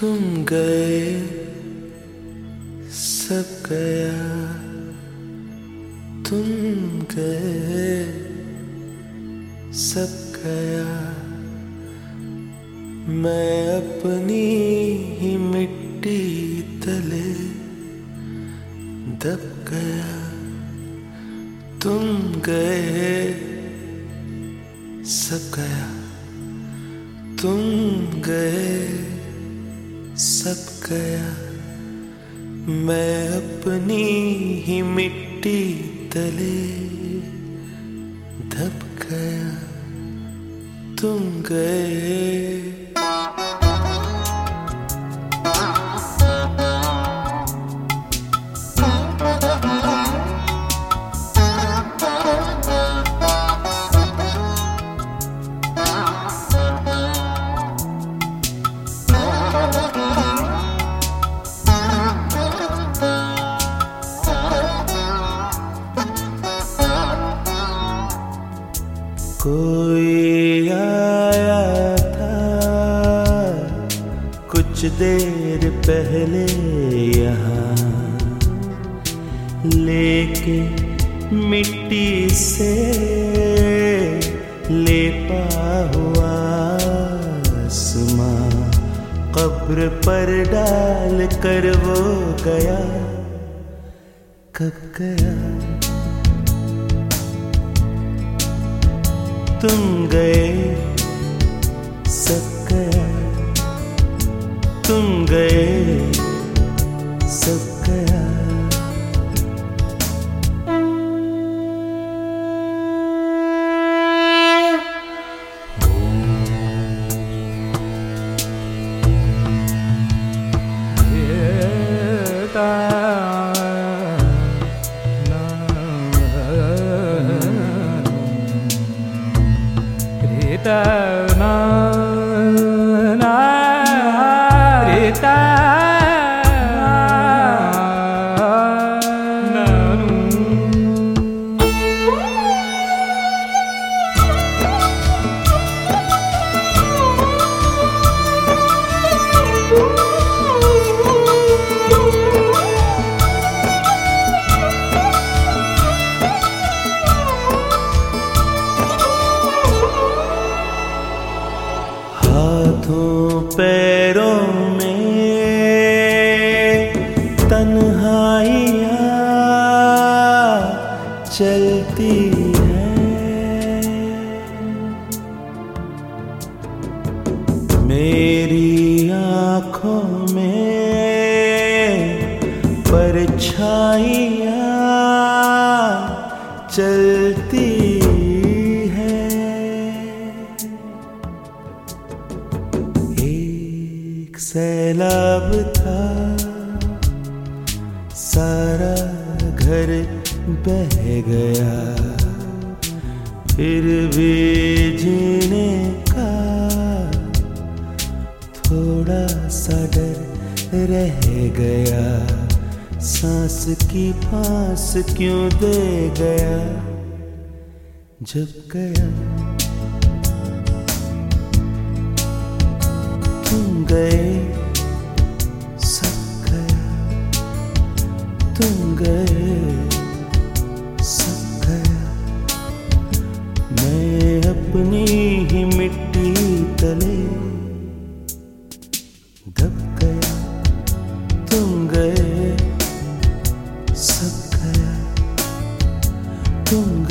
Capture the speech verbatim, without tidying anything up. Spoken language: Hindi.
तुम गए सब गया, तुम गए सब गया। मैं अपनी ही मिट्टी तले दब गया। तुम गए सब गया, तुम गए सब गया। मैं अपनी ही मिट्टी तले दब गया। तुम गए कोई आया था कुछ देर पहले यहाँ, लेके मिट्टी से लेपा हुआ आसमां, कब्र पर डाल कर वो गया। कब गया? तुम गए सब गया, तुम गए सब गया। na na rita na हाथों पैरों में तन्हाइयाँ चलती हैं, मेरी आँखों में परछाइयाँ चलती सैलाब था, सारा घर बह गया, फिर भी जीने का थोड़ा सा डर रह गया। सांस की फांस क्यों दे गया जब गया। तुम गए सब गया, तुम गए सब गया। मैं अपनी ही मिट्टी तले दब गया। तुम गए सब गया, तुम